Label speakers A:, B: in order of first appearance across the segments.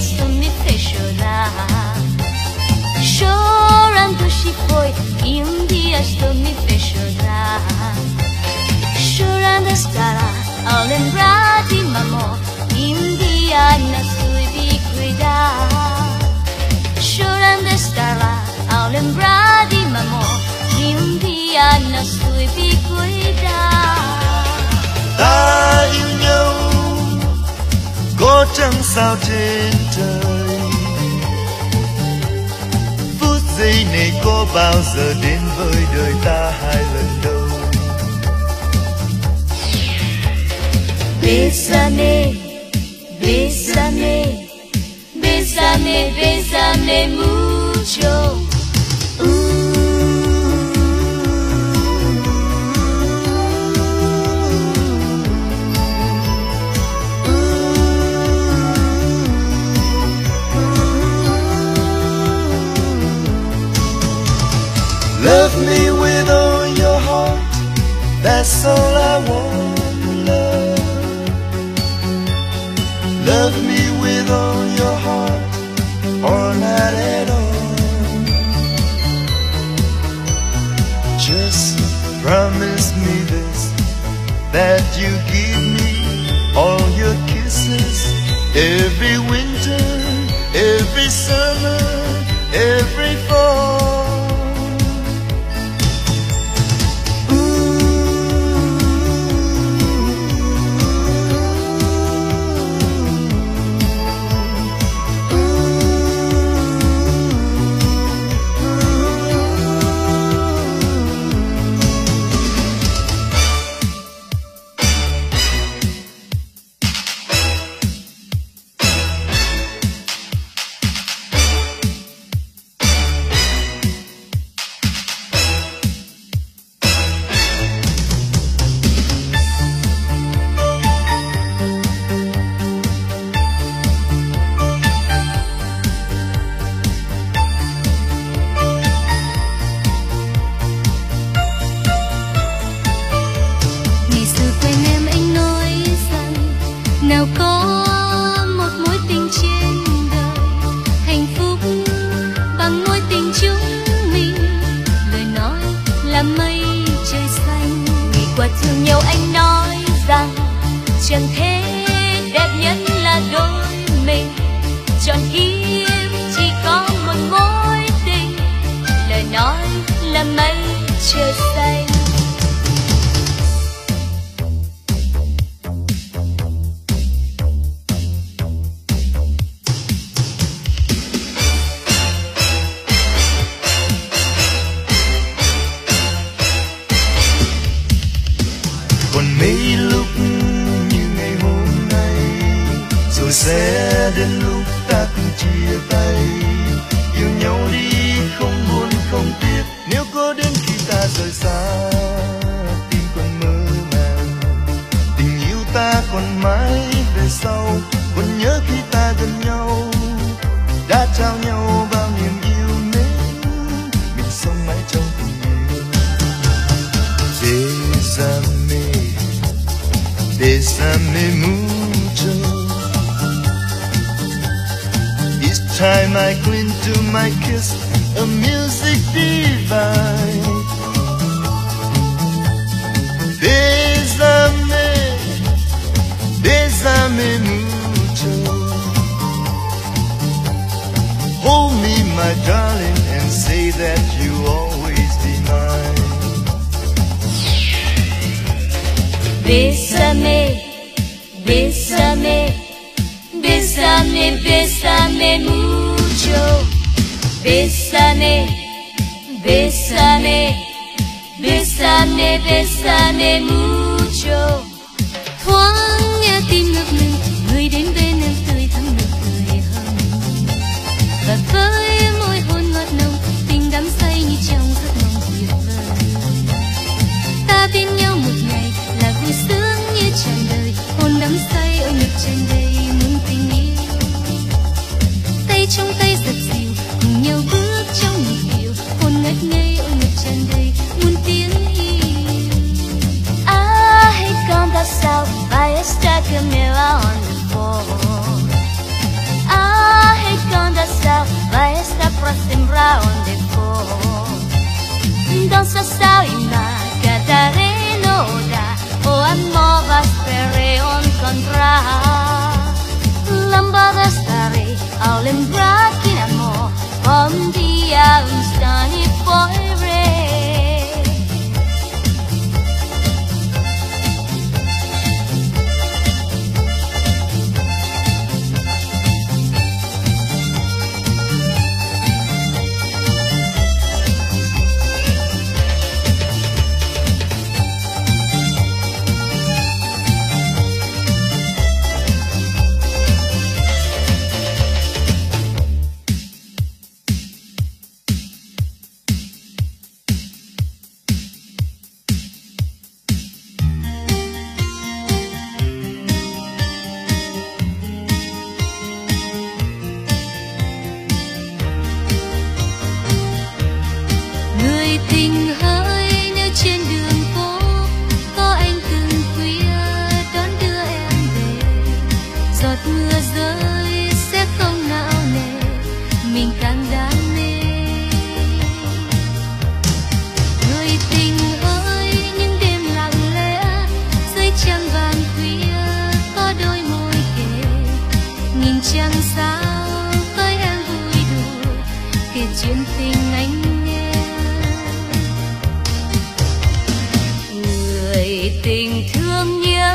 A: sto mi fai chorar. Chorando se foi e dia sto mi fai chorar. Chorando estará ao lembrar de mamó e dia na sua ubiquidade. Chorando estará ao lembrar de mamó e dia na sua ubiquidade.
B: Ta yêu nhau có trăng sao trên trời, phút giây này có bao giờ đến với đời ta hai lần đâu.
A: Bésame, bésame, bésame, bésame mucho.
B: Love me with all your heart, that's all I want, love. Love me with all your heart, or not at all. Just promise me this, that you give me all your kisses, every winter, every summer, every fall.
A: Nào có một mối tình trên đời, hạnh phúc bằng mối tình chúng mình. Lời nói là mây trời xanh, ngày qua thương nhau anh nói rằng chẳng thế đẹp nhất là đôi mình. Trọn kiếp chỉ có một mối tình, lời nói là mây trời xanh.
B: Còn mấy lúc như ngày hôm nay, rồi sẽ đến lúc ta cùng chia tay. Yêu nhau đi không buồn không tiếc, nếu có đến khi ta rời xa, tim còn mơ màng. Tình yêu ta còn mãi về sau, còn nhớ khi ta gần nhau, đã trao nhau bao niềm yêu mến, mình sống mãi trong tình yêu. Bésame mucho. Each time I cling to my kiss, a music divine. Bésame, bésame mucho. Hold me, my darling, and say that you always be mine.
A: Bésame, bésame, bésame, bésame mucho. Bésame, bésame, bésame, bésame mucho. Thoáng nghe tim ngập ngừng, người đến bên em tươi thắm nụ cười hồng. Và với môi hôn ngọt nồng, tình đắm say như trong giấc mộng tuyệt vời. Ta bên nhau một ngày là vui sướng như tràn đời, hôn đắm say ở ngực tràn đầy muôn tình yêu. Tay trong tay giật dịu, cùng nhau bước trong nhịp điệu, hôn ngất ngây ở ngực tràn đầy muôn tiếng yêu. Hãy come back south by a stack of mirror on the wall. tình thương nhớ,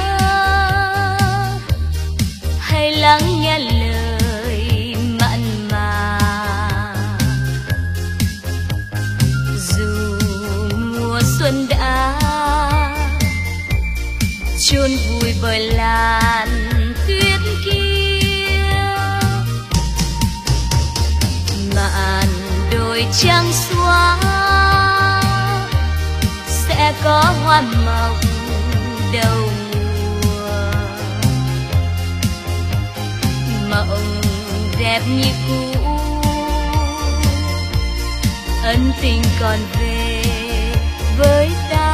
A: hay lắng nghe lời mặn mà. Dù mùa xuân đã chôn vùi bởi làn tuyết kia, màn đồi trắng xóa sẽ có hoa mộng đầu mùa. Mộng đẹp như cũ, ân tình còn về với ta.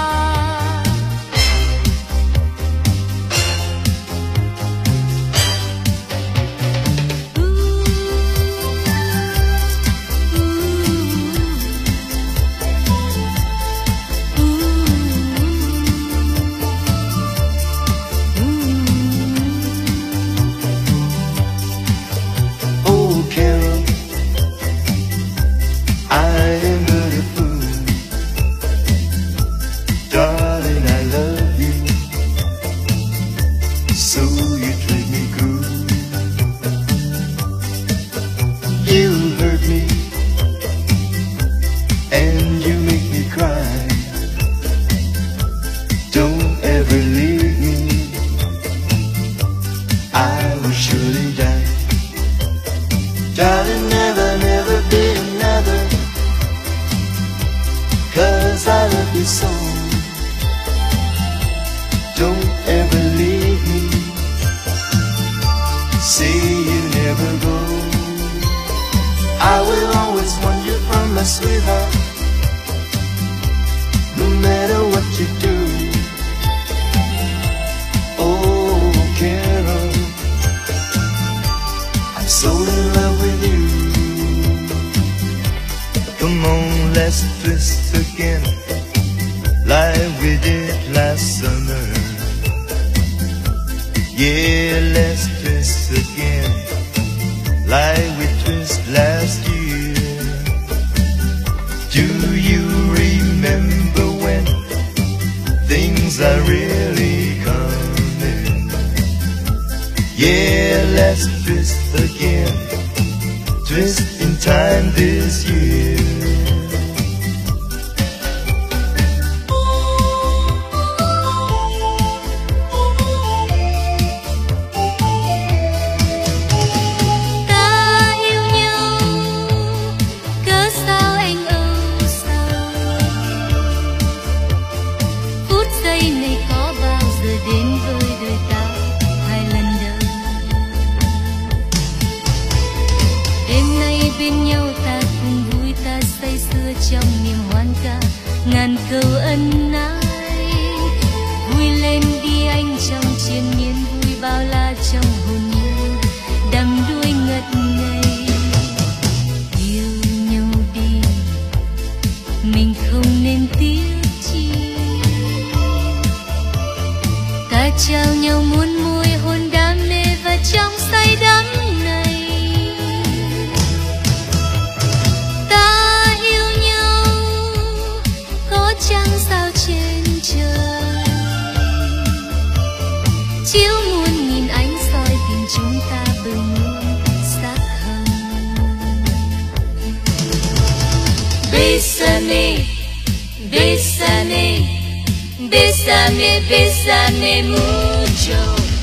A: Bésame, bésame mucho,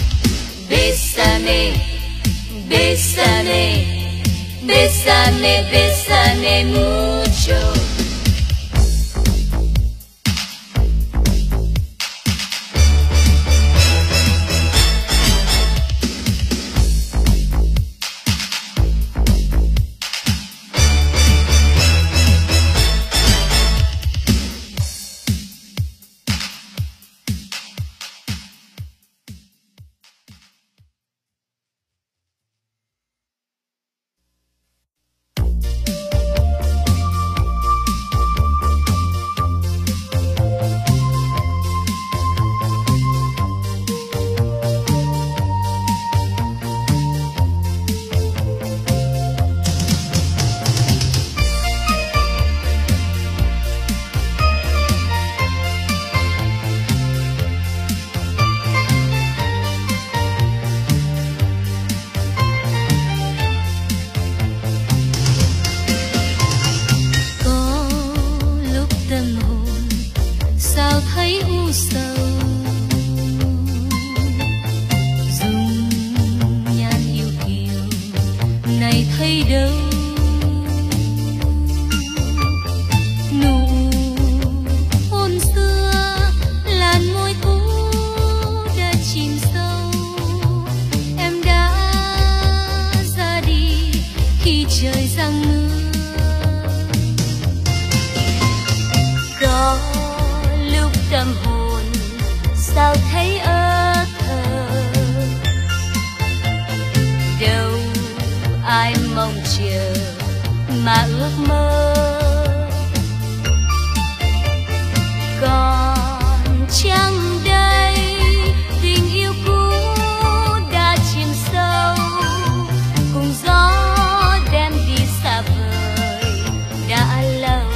A: bésame, bésame, bésame, bésame mucho. thấy u sầu. Dung nhan yêu kiều này thấy đâu, nụ hôn xưa làn môi cũ đã chìm sâu. Em đã ra đi khi trời giăng mưa. Có lúc tâm hồn sao thấy ơ thơ, đâu ai mong chờ mà ước mơ. Còn chăng đây tình yêu cũ đã chìm sâu, cùng gió đem đi xa vời đã lâu.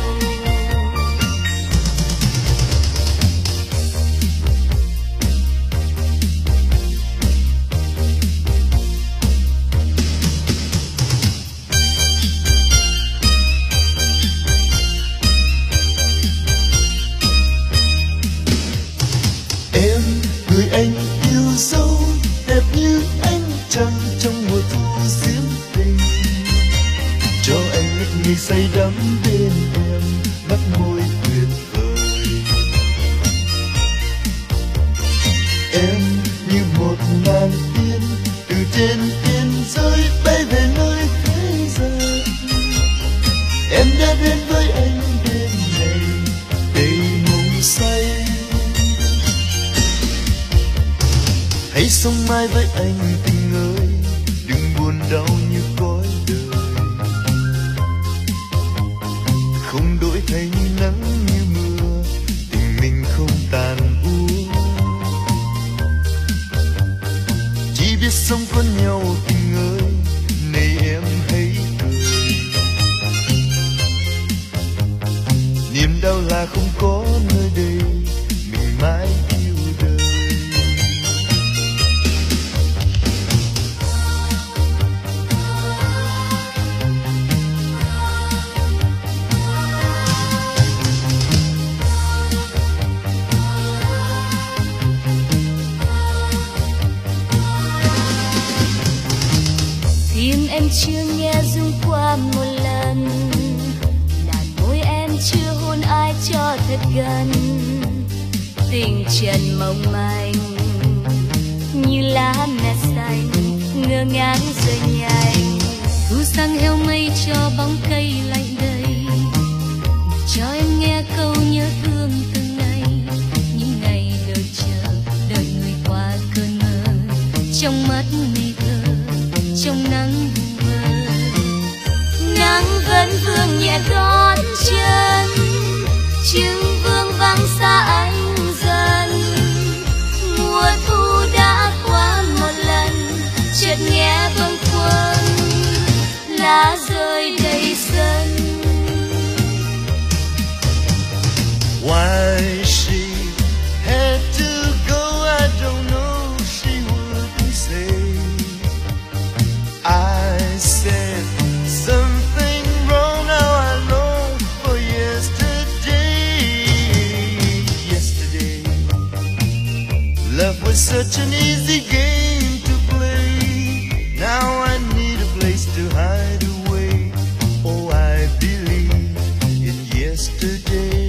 B: Người anh yêu dấu đẹp như ánh trăng trong mùa thu diễm tình, cho anh ngày say đắm bên em, mắt môi tuyệt vời. Em như một ngàn tiên từ trên tiên rơi bay về nơi thế gian. Em đã đến với anh đêm này đầy mộng say. Hãy sống mãi với anh tình ơi, đừng buồn đau như cõi đời. Không đổi thay như nắng như mưa, tình mình không tàn úa. Chỉ biết sống có nhau tình ơi, này em hãy cười. Niềm đau là không có nơi đây, mình mãi yêu đời.
A: Tim em chưa nghe rung qua một lần, làn môi em chưa hôn ai cho thật gần. Tình trần mong manh như lá mẹ xanh ngơ ngác rơi nhanh. Thu sang heo mây cho bóng cây lạnh đầy, cho em nghe câu nhớ thương từng ngày. Những ngày đợi chờ đợi người qua cơn mơ, trong mắt ngây thơ trong nắng vu vơ. Nắng vẫn vương nhẹ gót chân, chừng vương vắng xa anh dần. Mùa thu đã qua một lần, chợt nghe bâng khuâng lá rơi đầy sân.
B: Why she had to go, I don't know, she wouldn't say. I said something wrong, now I long for yesterday. Yesterday, love was such an easy game to play. Now I need a place to hide away. Oh, I believe in yesterday.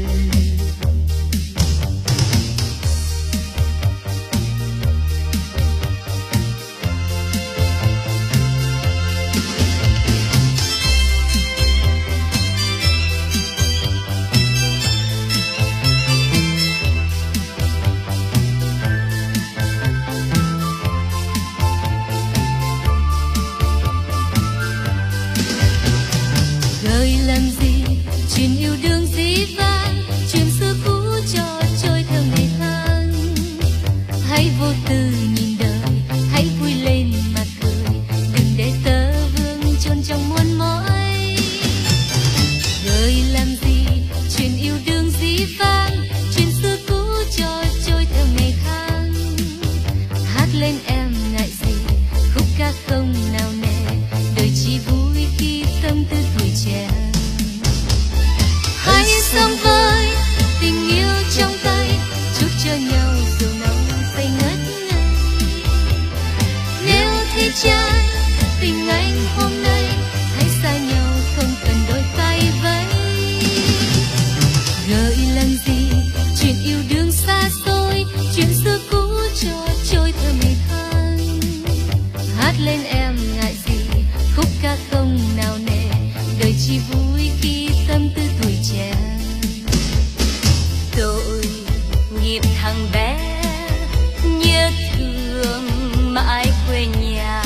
A: nghiệp thằng bé nhớ thương mãi quê nhà.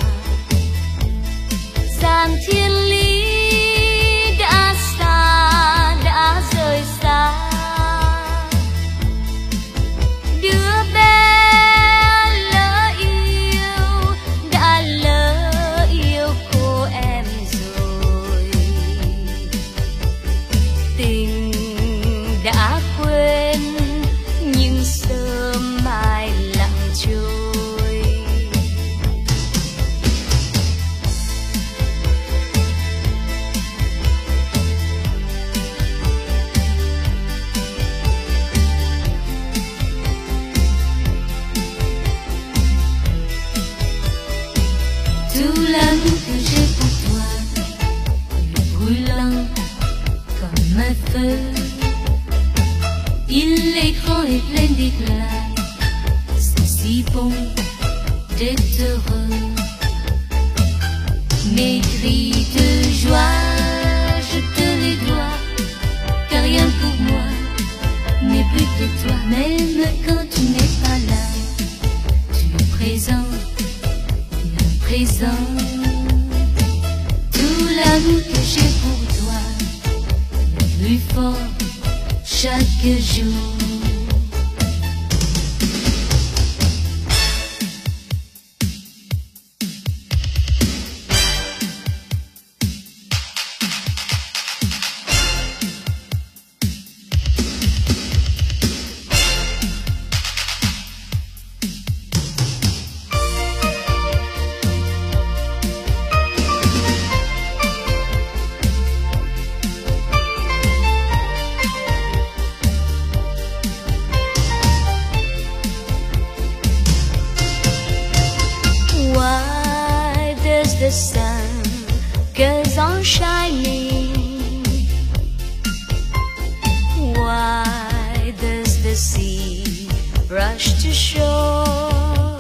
A: Dàn thiên lý đã xa, đã rời xa. Đứa bé lỡ yêu, đã lỡ yêu cô em rồi. Tình đã quên nhưng sớm mai lặng trôi. Tout l'amour que j'ai pour toi est brûlant comme un feu. Il est grand et plein d'éclat, c'est si bon d'être heureux. Mes cris de joie, je te les dois, car rien pour moi n'est plus que toi. Même quand tu n'es pas là, tu es présent, présent. Tout l'amour que j'ai pour toi est plus fort chaque jour. The sun goes on shining. Why does the sea rush to shore?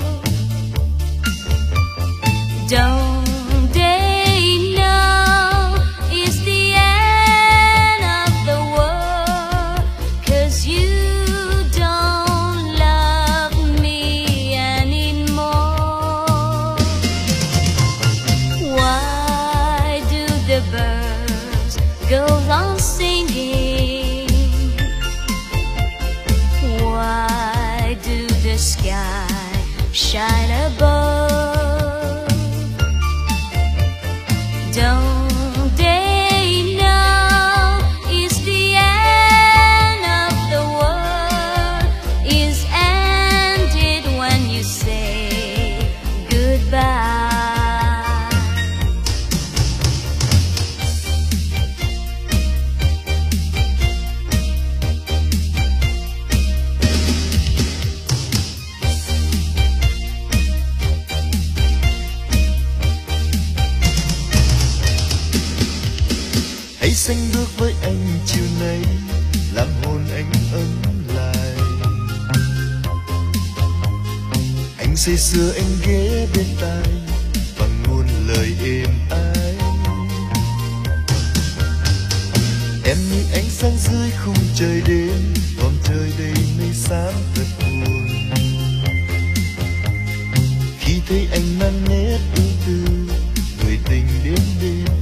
A: Don't they know it's the end of the world? 'Cause you don't love me anymore. Why do the birds go on singing? Why do the sky shine above? Don't they know it's the end of the world is ended when you say goodbye?
B: Hãy sánh bước với anh chiều nay, làm hồn anh ấm lại. Anh say sưa anh ghé bên tai bằng muôn lời êm ái. Em như ánh sáng dưới khung trời đêm, vòng trời đầy mây xám thật buồn. Khi thấy anh mang nét ưu tư, người tình đến bên anh.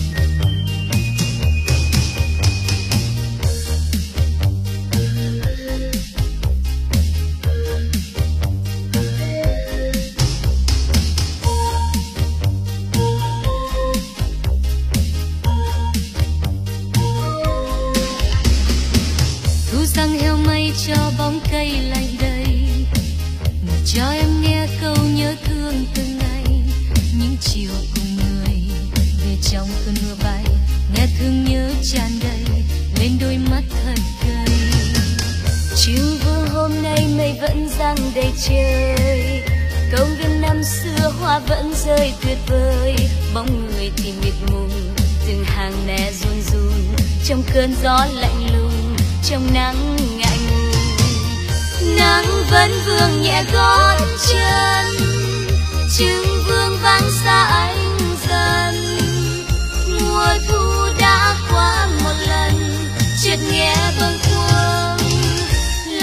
A: Thu răng heo mây cho bóng cây lạnh đầy, mà cho em nghe câu nhớ thương từng ngày. Những chiều cùng người về trong cơn mưa bay, nghe thương nhớ tràn đầy lên đôi mắt thật gầy. Chiều vương hôm nay mây vẫn giăng đầy trời, công viên năm xưa hoa vẫn rơi tuyệt vời. Bóng người thì mịt mùng, từng hàng nè run run trong cơn gió lạnh lùng, trong nắng ngại ngùng. Nắng vẫn vương nhẹ gót chân, chừng vương vang xa anh dần. Mùa thu đã qua một lần, chợt nghe bâng khuâng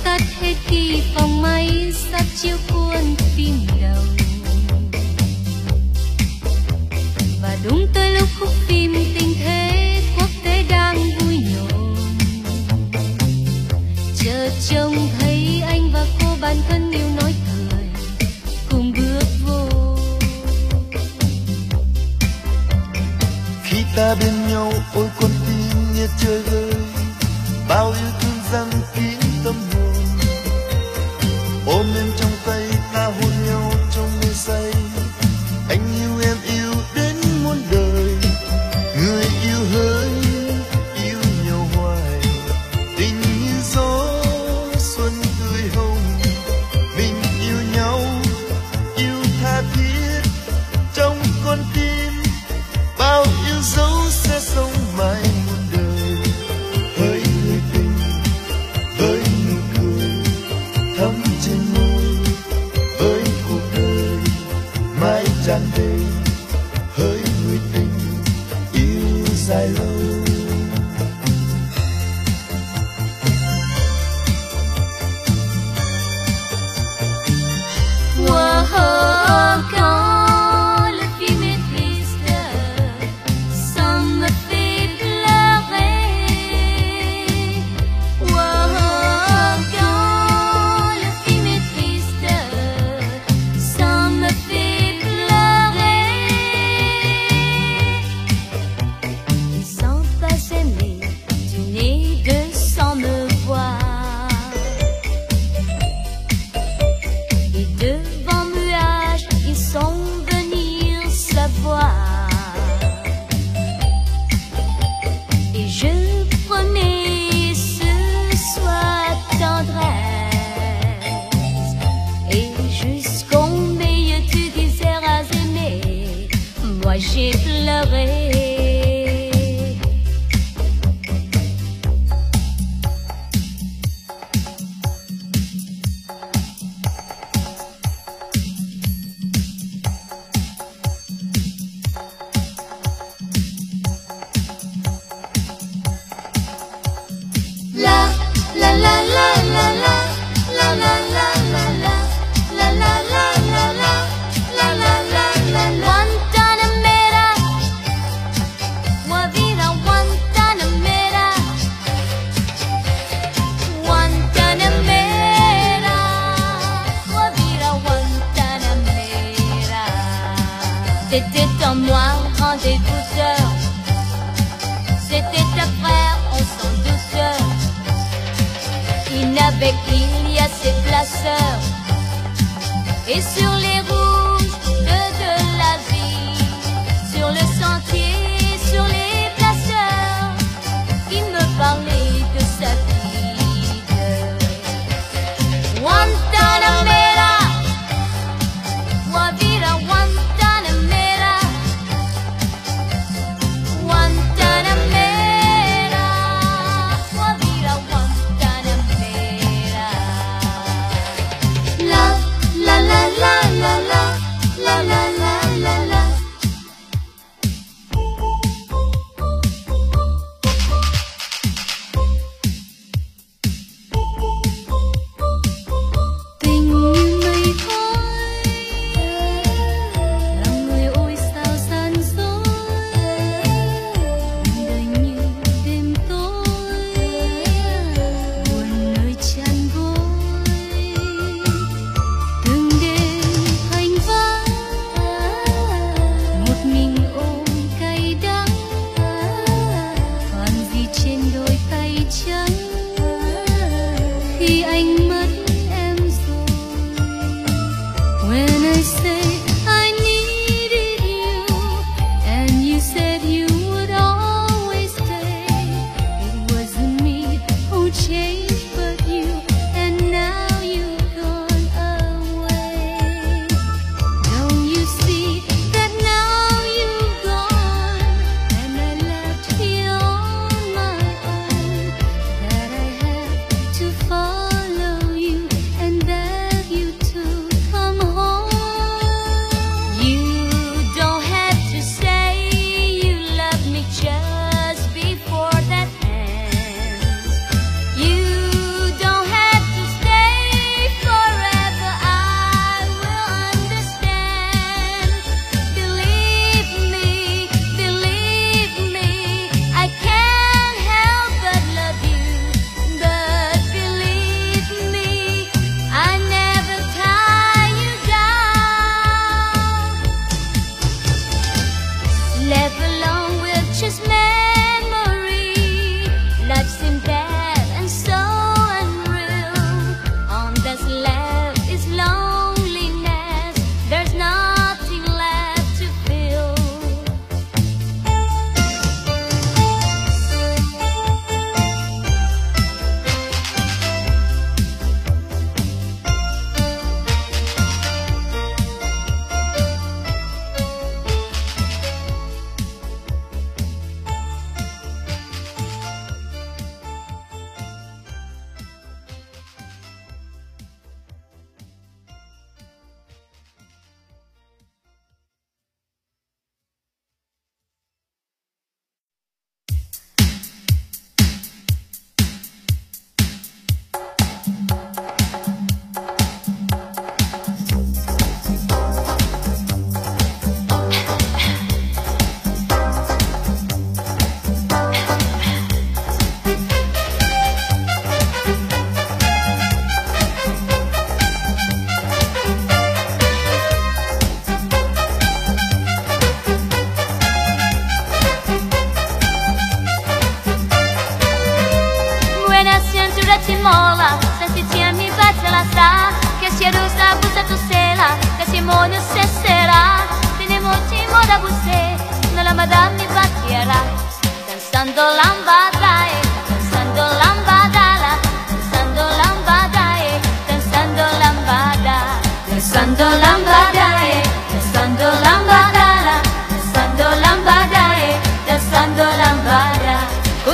A: tắt hết khi phòng máy sắp chiếu cuốn phim đầu. Và đúng tới lúc khúc phim tình thế quốc tế đang vui nhộn, chợt trông thấy anh và cô bạn thân yêu nói cười cùng bước vô.
B: Khi ta bên nhau ôi con tim như chơi vơi, bao yêu thương dâng kín tâm hồn. Ôm em trong tay ta hôn nhau trong mê say, anh yêu em yêu đến muôn đời. Người yêu hỡi yêu nhau hoài, tình như gió xuân tươi hồng. Mình yêu nhau yêu tha thiết trong con tim, bao yêu dấu sẽ sống mãi muôn đời. Hỡi người tình với nụ cười thắm trên môi, với cuộc đời mãi tràn đầy. Hỡi người tình yêu dài lâu.
A: Quand le film est triste, ça me fait pleurer. Quand le film est triste, ça me fait pleurer. Sans pas s'aimer, tu n'es deux sans me voir. Et devant nuages, ils sont venir savoir. Et je promets ce soir tendresse. Et jusqu'au milieu tu diseras aimer, moi j'ai pleuré. La la la la la la la la la la la la la la la la la la la. Guantanamera, Guavira, Guantanamera, Guantanamera, Guavira, Guantanamera. C'était en moi un des douteurs, c'était ta frère en son douceur. Avec il y a ses placeurs, et sur les rouges de la vie, sur le sentier, sur les placeurs, il me parlait de sa vie de Guantanamera, Guavira, Guantanamera, Guantanamera, Guavira, Guantanamera. La la la la la la la la la la la.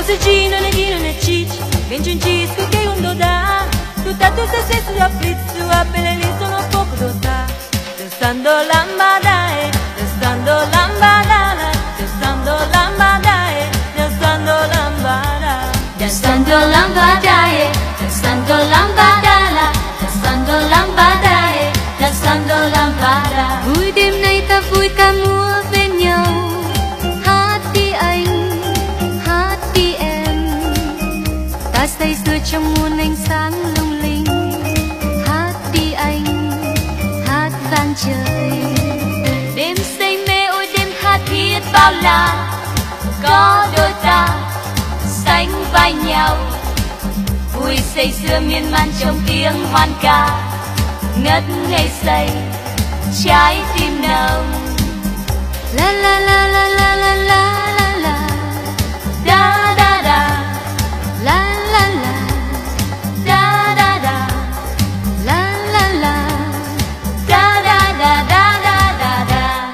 A: Passeggino le ghino le cicci, che in cincisco che un dodà, tutta tu se sei sulla pizzu, a belle sono poco dotà. Testando lambadae, testando lambadala, testando lambadae, testando lambada. Testando lambadae, testando lambadala, testando lambadae, testando lambada. Vui đêm nay ta vui ta múa bên nhau, hát đi anh, hát đi em, ta say sưa trong muôn ánh sáng lung linh. Hát đi anh, hát vang trời. Đêm say mê ôi đêm tha thiết bao la, có đôi ta sánh vai nhau, vui say sưa miên man trong tiếng hoan ca, ngất ngây say trái tim nồng. La la la la la la la la la, da da da, la la la, da da da, la la la, da da da da da da da.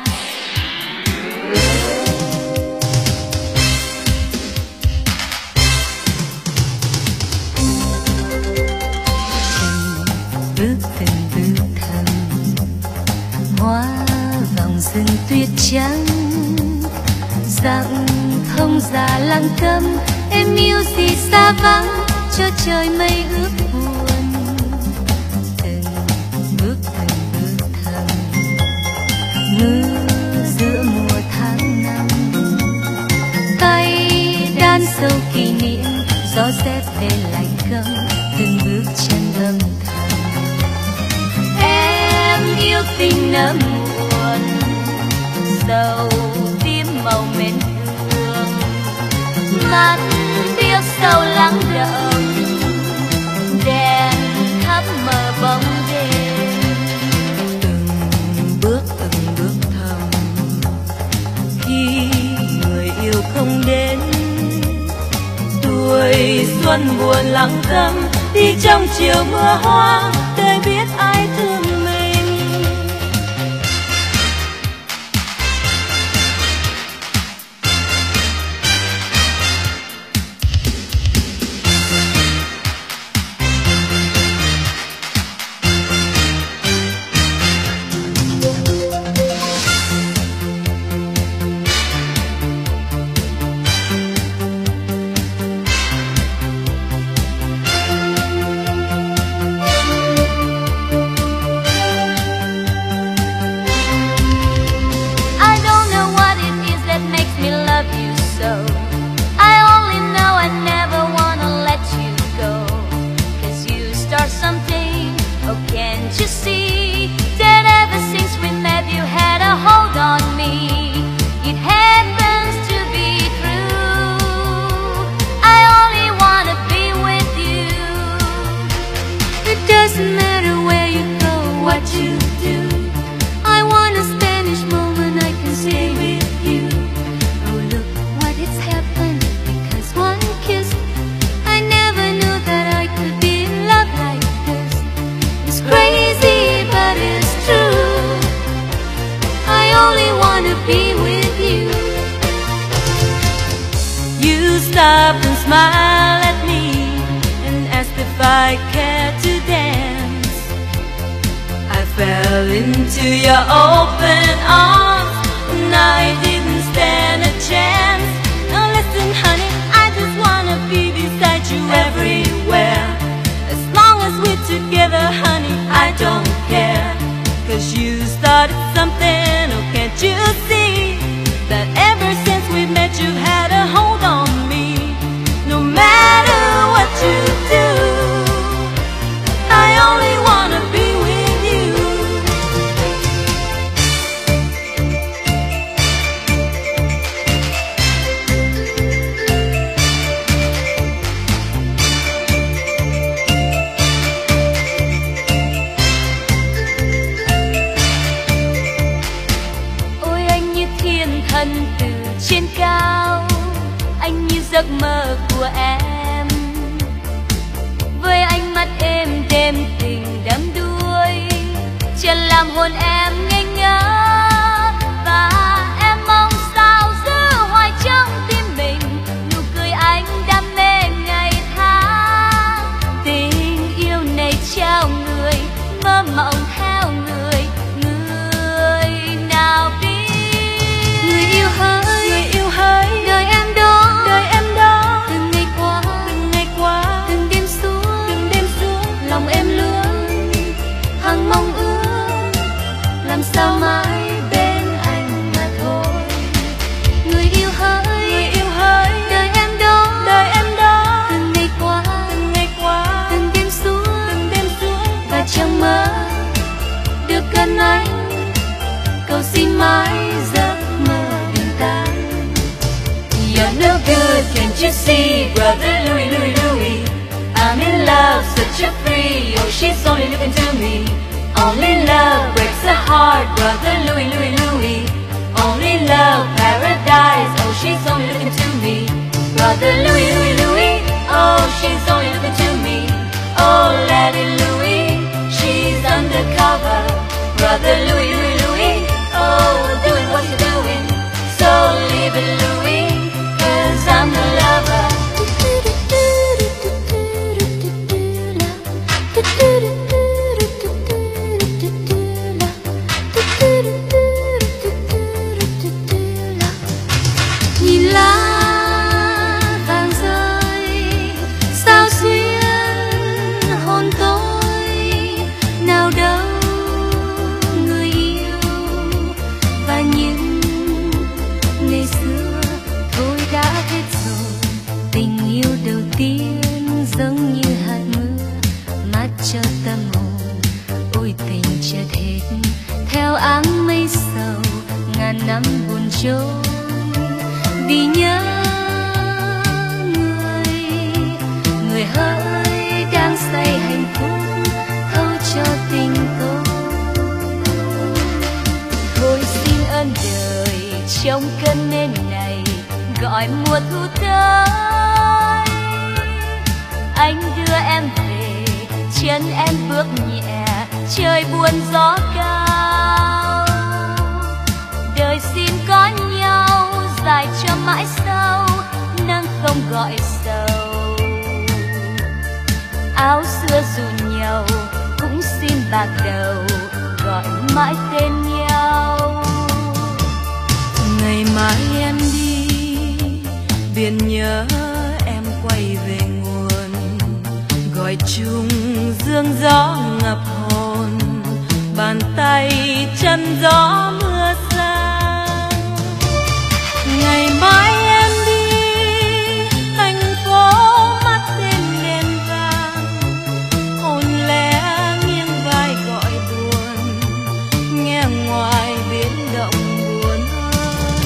A: Từng bước thầm hoa vòng rừng tuyết trắng, dặn thông già lặng câm, em yêu gì xa vắng cho trời mây ướt buồn. Từng bước thầm mưa giữa mùa tháng năm, tay đan sâu kỷ niệm, gió rét về lạnh câm, từng bước chân âm thầm. Em yêu tình nở muộn, sầu tím màu mến thương, mắt biếc sâu lắng động, đèn thắp mờ bóng đêm. Từng bước thầm, khi người yêu không đến, tuổi xuân buồn lặng thầm, đi trong chiều mưa hoa, đời biết ai thương mình. Stop and smile at me and asked if I cared to dance. I fell into your open arms and I didn't stand a chance. Now listen honey, I just wanna be beside you everywhere. As long as we're together honey, I don't care. Cause you started something, oh can't you see that ever since we met you've had a hold on me. No matter what you do, I only wanna be with you. Ôi anh như thiên thần từ trên cao, anh như giấc mơ của em. Với ánh mắt êm đềm tình đắm đuối, chân làm hồn em ngây ngỡ. Và em mong sao giữ hoài trong tim mình nụ cười anh đã mộng theo người nào biết. Người yêu hỡi, đời em đó, từng ngày qua, từng đêm xuống, lòng em luôn hằng mong ước làm sao mãi bên anh mà thôi. Người yêu hỡi, đời em đó, từng ngày qua, từng đêm xuống, và chẳng mơ được gần anh, cầu xin mãi giấc mơ đừng tan. You're no good, can't you see, brother Louis, I'm in love, such a free, oh she's only looking to me. Only love breaks the heart, brother Louis, only love paradise, oh she's only looking to me. Brother Louis, oh she's only looking to me. Oh Lady Louis, she's undercover. Brother Louis, oh doing what you're doing, so leave it Louis, 'cause I'm the lover. Nhìn lá vàng rơi sao xuyên hồn tôi, nào đâu người yêu và những ngày xưa thôi đã hết rồi. Tình yêu đầu tiên giống như hạt mưa mát cho tâm hồn, ôi tình chợt hết theo áng mây sầu, ngàn năm buồn trôi vì nhớ người hỡi đang say hạnh phúc thâu cho tình tôi. Thôi xin ơn đời trong cơn mê này gọi mùa thu tới, anh đưa em về chân em bước nhẹ trời buồn gió cao. Đời xin có nhau dài cho mãi sau, nắng không gọi sầu. Áo xưa dù nhau cũng xin bạc đầu, gọi mãi tên nhau.
C: Ngày mai em đi biển nhớ em quay về nguồn, gọi chung dương gió ngập hồn, bàn tay chân gió mưa xa. Ngày mai em đi thành phố mắt tên đèn vàng, hồn lẽ nghiêng vai gọi buồn, nghe ngoài biển động buồn hơn.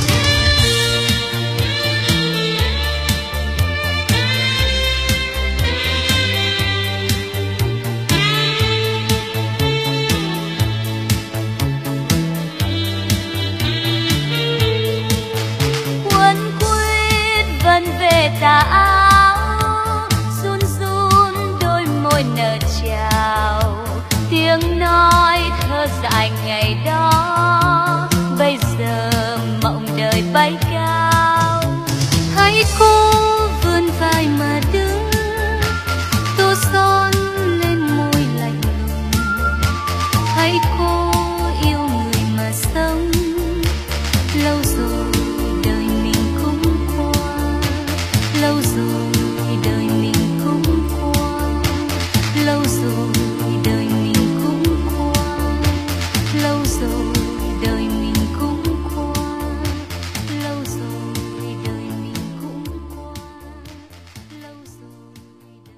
A: Tà áo run run đôi môi nở chào, tiếng nói thơ dại ngày đó bây giờ mộng đời bay cao. Hãy cô vươn vai mà đứng, tô son lên môi lạnh lùng. Hãy cô yêu người mà sống, lâu rồi đời mình cũng qua, lâu rồi đời mình cũng qua, lâu rồi đời mình cũng qua, lâu rồi đời mình cũng qua, lâu rồi đời mình cũng qua, lâu rồi đời mình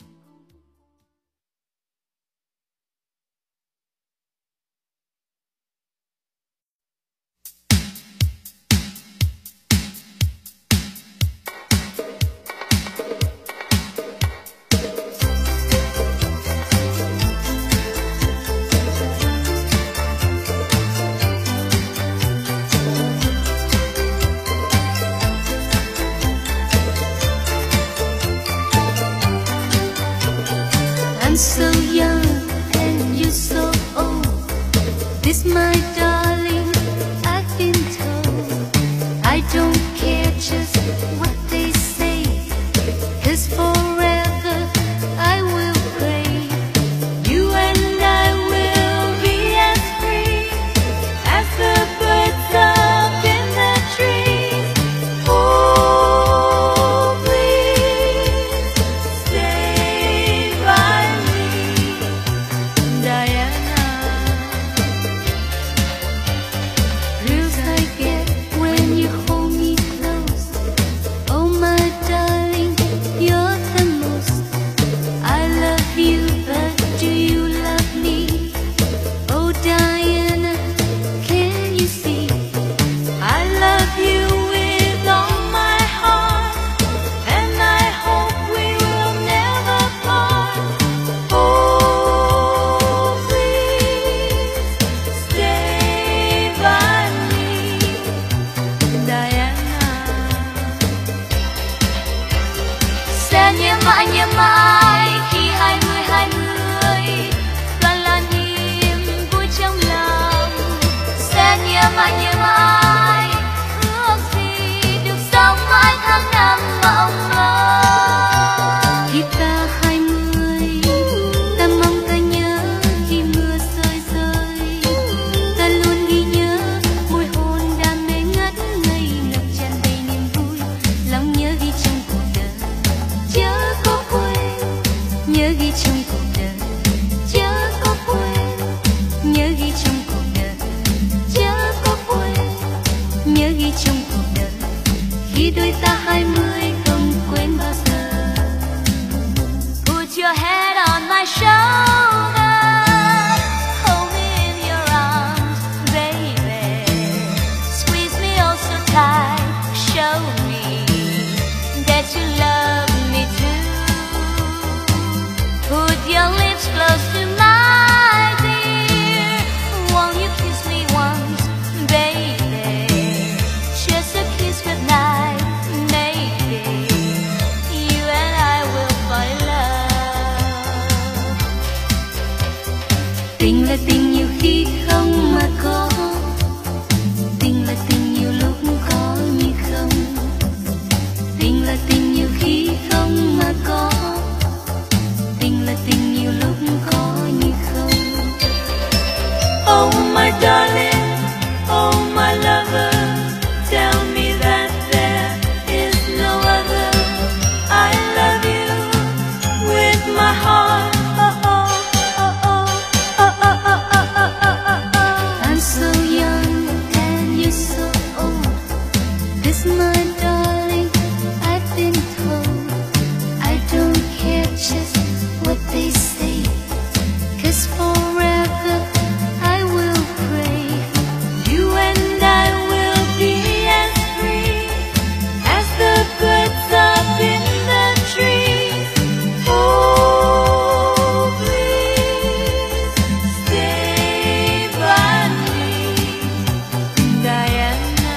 A: I'm so young and you're so old. This, my darling, I've been told. I don't care just what they say, 'cause forever I will pray. You and I đôi ta 20 không quên bao giờ. Put your head on my shoulder, hold me in your arms, baby. Squeeze me oh so tight, show me that you love me too. Put your lips close to my dear, won't you kiss me once, baby? Just a kiss goodnight, maybe you and I will fall in love. Tình là tình nhiều khi không mà có, tình là tình nhiều lúc có như không. Tình là tình nhiều khi không mà có, tình là tình nhiều lúc có như không.
C: Oh my darling, oh my lover, tell me that there is no other. I love you with my heart. Oh oh oh oh oh oh oh oh oh oh oh.
A: I'm so young and you're so old. This my darling, I've been told. I don't care just what they say, 'cause forever I will pray.
C: You and I will be as free as the birds up in the trees. Oh, please stay by me, Diana.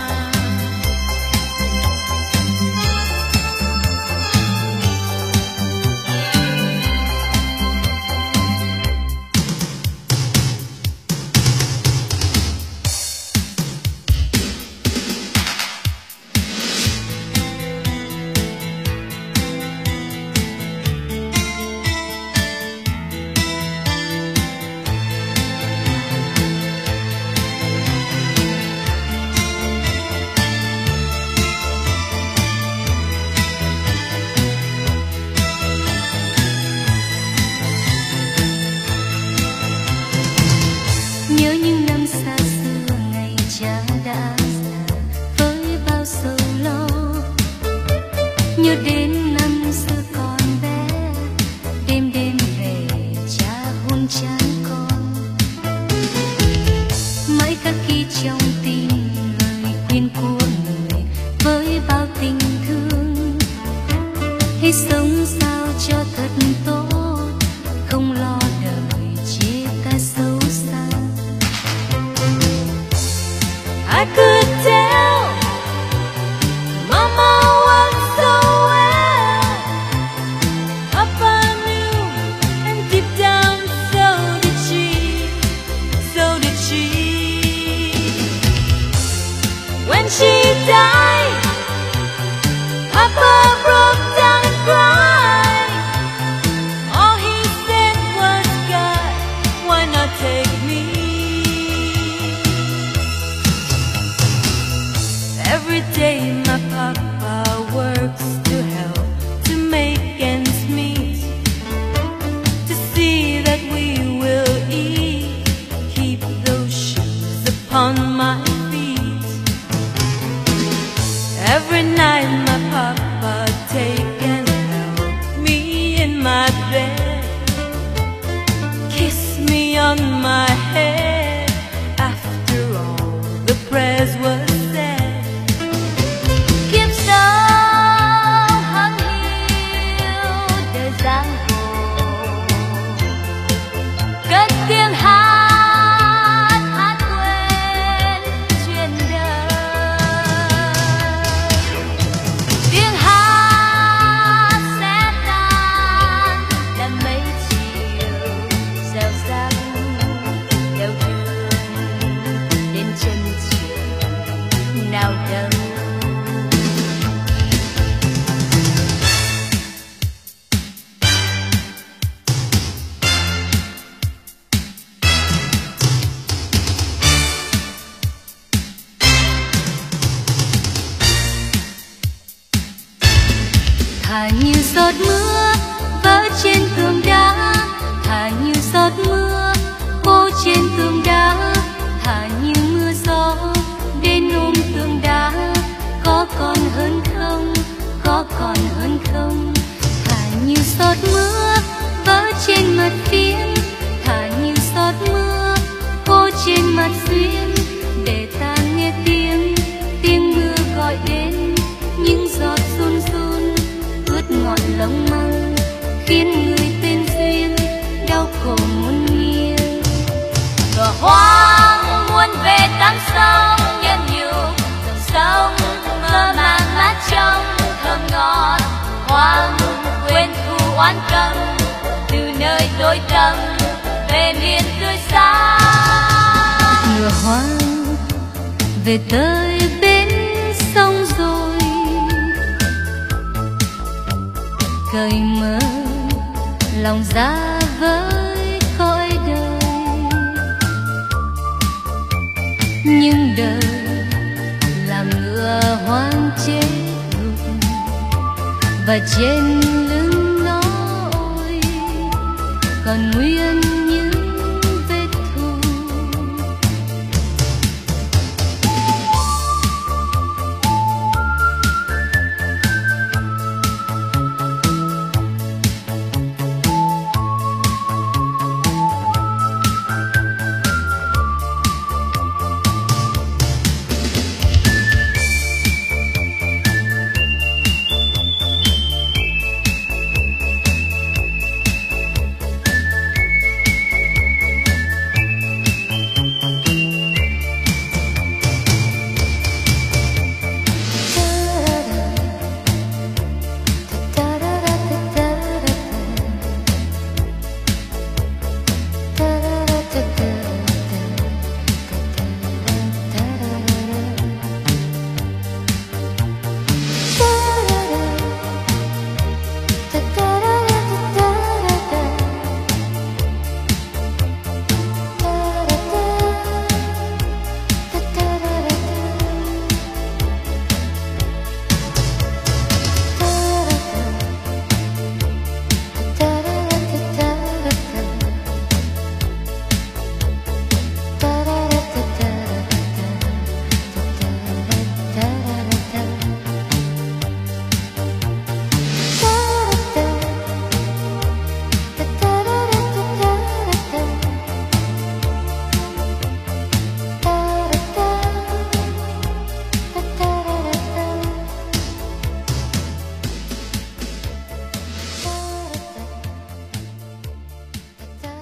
A: Nhớ những năm xa xưa ngày cha đã già với bao sầu lo. Nhớ đến năm xưa còn bé, đêm đêm về cha hôn chán con. Mãi khắc ghi trong tim lời khuyên của người với bao tình thương. Hãy sống sao cho thật tốt, không lo đời chia ta xấu xa.
C: I could tell Mama was so well. Papa knew, and deep down so did she, so did she. When she died, Papa broke down and cried. All he said was, God, why not take me? Every day my papa works to help to make ends meet, to see that we will eat, keep those shoes upon my feet. Every night my papa take and help me in my bed, kiss me on my head after all the prayers were said.
A: Kiếp sống hằng hiu đời giang hồ, cất tiếng hát hát quên chuyện đời. Tiếng hát sẽ tan đêm mấy chiều reo rắc đau thương đến chân trời nào đâu. Thả như giọt mưa vỡ trên tường đá, thả như giọt mưa khô trên tường đá, thả như mưa gió đến ôm tường đá có còn hơn còn hơn không. Thả như giọt mưa vỡ trên mặt phiến, thả như giọt mưa khô trên mặt duyên, để ta nghe tiếng mưa gọi đến. Những giọt run run ướt ngọn lông măng, khiến người tên duyên đau khổ muôn nghiêng. Cờ hoang muốn về tắm sông nhân nhung, dòng sông mơ màng mát trong thơm ngọt. Hoang quên thù oán căm, từ nơi tối tăm về miền tươi sáng. Ngựa hoang về tới bến sông rồi, cởi mở lòng ra với cõi đời. Nhưng đời làm ngựa hoang chết gục, và trên lưng nó ôi còn nguyên